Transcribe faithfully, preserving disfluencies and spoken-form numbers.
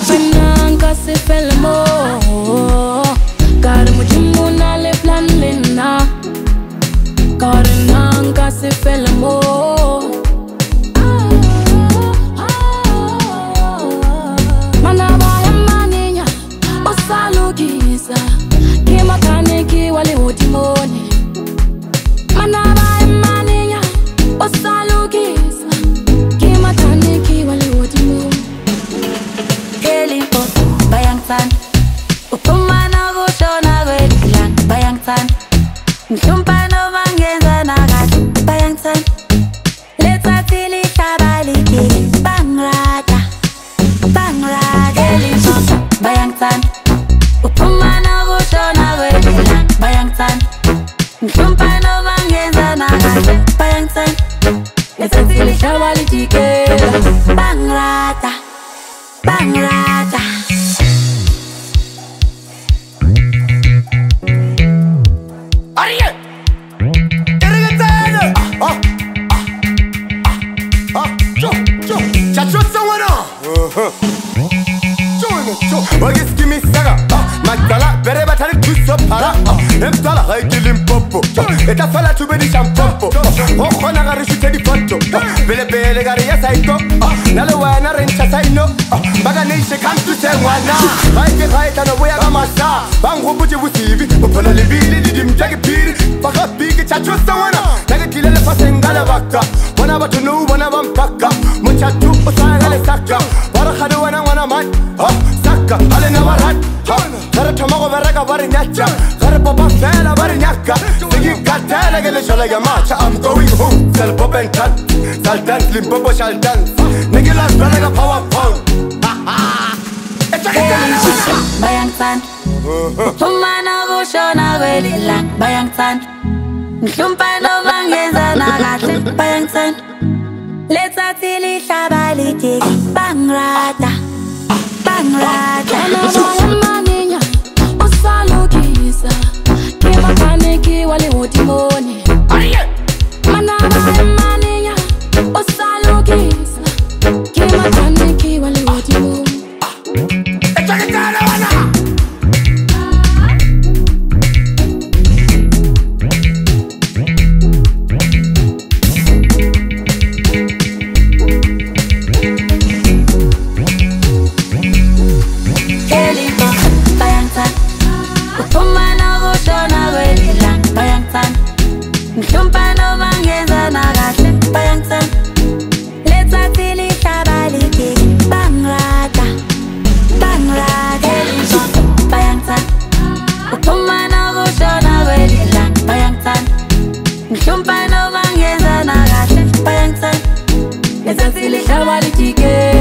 Penanga se felmo Kar mujimuna le plan lena Karenanga se felmo Manabaya maninya Osalugisa Kima kaneki wale utimoni Manabaya maninya Osalugisa Kima kaneki wale utimoni Bayangtan Upumana gushona gwedilang Bayangtan Mshumpano mangenza nagat Bayangtan Leta tili shabaliti Bangrata Bangrata Bayangtan Upumana gushona gwedilang Bayangtan Mshumpano mangenza nagat Bayangtan Leta tili shabaliti Bangrata Bangrata Ariel! Irrigated! Ah, ah, ah, Joe, Joe, Chacho Sawana! Joe, Joe, Bagis Kimi Saga, Magdala, Berebatari Tuso Para, Empala, Haikilim Popo, Eta Fala to Bedi Shampompo, Hokona Rishite di Ponto, Bele Bele Garia Saito, Nalawana Rencha Saino, Baganisha comes to Sewana, Haiti Haita no way Amasa, Bango Buji Wusivi, Upon a Libili, Dim Jaggy, Paka Big Chacho Sawana, Nagatila Fasengala Vaka, one about to know one of them Paka, Muchatu, Osana Saka, Parahadwana Wanamat, Saka, Alenavarat, Taratomo Varaga Varinacha, Karapapa Fela Varinaka, Singing Katana Galashala Macha, I'm going home, Sal Pop and Tat, Sal dance, Limpopo shall dance, Nigila Brother Power Pound. Bayangtan Upumana gushona gwedilang Bayangtan Mshumpano mangenza nagat Bayangtan Leta tili shabaliti Bangrata Bangrata Manabaya maninya Osalugisa Kima kaneki wale utimoni Manabaya maninya Osalugisa Kima kaneki wale utimoni Upumana gushona gwedilang Bayangtan Mshumpano mangenza nagat Bayangtan Leta tili shabaliti Bangrata Bangrata Bayangtan Upumana gushona gwedilang Bayangtan Mshumpano mangenza nagat Bayangtan Leta tili shabaliti